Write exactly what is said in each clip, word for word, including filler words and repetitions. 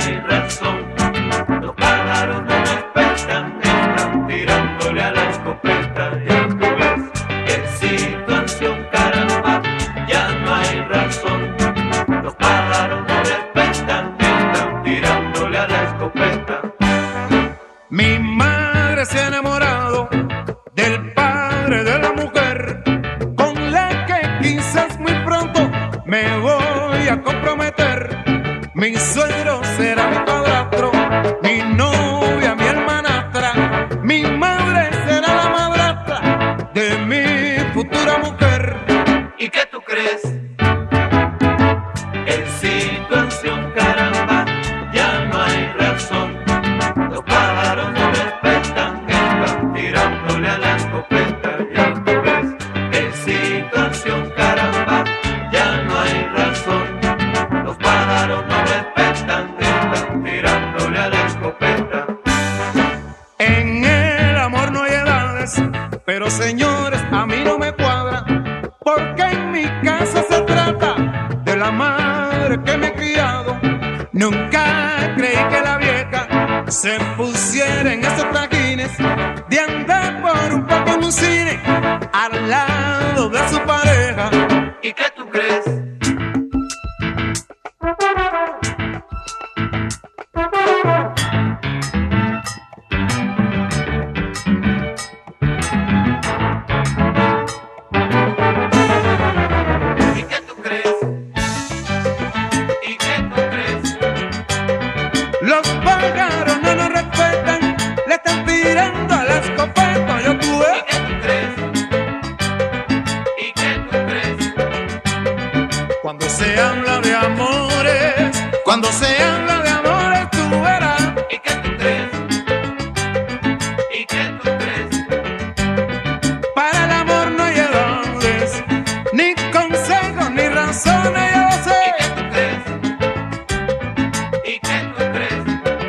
hay razón. Los pájaros no respetan, están tirándole a la escopeta. Ya tú ves qué situación, caramba, ya no hay razón. Los pájaros no respetan, están tirándole a la escopeta. Mi madre se ha enamorado del padre de la mujer, con la que quizás muy pronto me voy a comprometer. Mi suegro será mi padrastro, mi novia mi hermanastra, mi madre será la madrastra de mi futura mujer. ¿Y qué tú crees? En situación, caramba, ya no hay razón. Los pájaros no respetan, están tirándole a la escopeta. Ya tú ves, en situación, caramba, ya no hay razón. Los pájaros no respetan, están tirándole a la escopeta. En el amor no hay edades, pero señores, a mí no me cuadra, porque en mi casa se trata de la madre que me he criado. Nunca creí que la vieja se pusiera en esos trajines de andar por un parque en un cine al lado de su pareja. ¿Y qué tú crees? ¿Y qué tú crees? ¿Y qué tú crees? Los pájaros no nos respetan, le están tirando a la escopeta. Yo tú ves. ¿Y qué tú crees? ¿Y qué tú crees? Cuando se habla de amores, cuando se habla de amores, tú verás. ¿Y qué tú crees? ¿Y qué tú crees? Para el amor no hay edades, ni consejos, ni razones, yo ¿Y sé. qué tú crees? ¿Y qué tú crees?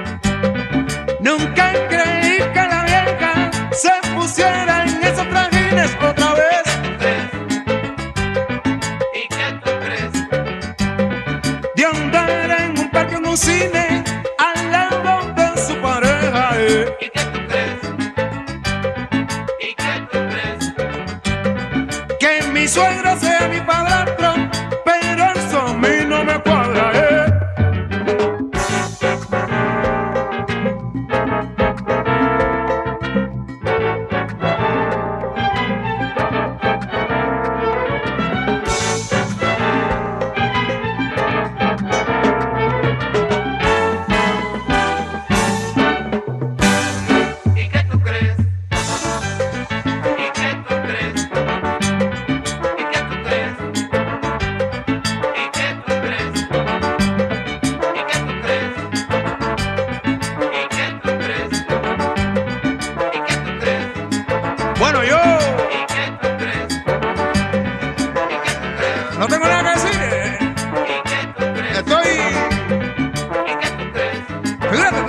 Nunca creí que la vieja se pusiera en esos trajines otra vez. ¿Y qué tú crees? De andar en un parque, en un cine, al lado de su pareja. eh. ¿Y qué tú crees? ¿Y qué tú crees? Que mi suegro sea mi padrastro, pero eso a mí no me cuadra. eh. ¿Y qué tú crees? ¿Y qué tú crees? ¿Y qué tú crees? ¿Y qué tú crees? ¿Y qué tú crees? ¿Y qué tú crees? ¿Y qué tú crees? Bueno, yo ¿Y qué tú crees? ¿Y qué tú crees? no tengo nada que decir. eh. ¿Y qué tú crees? Estoy, ¿Y qué tú crees? fíjate,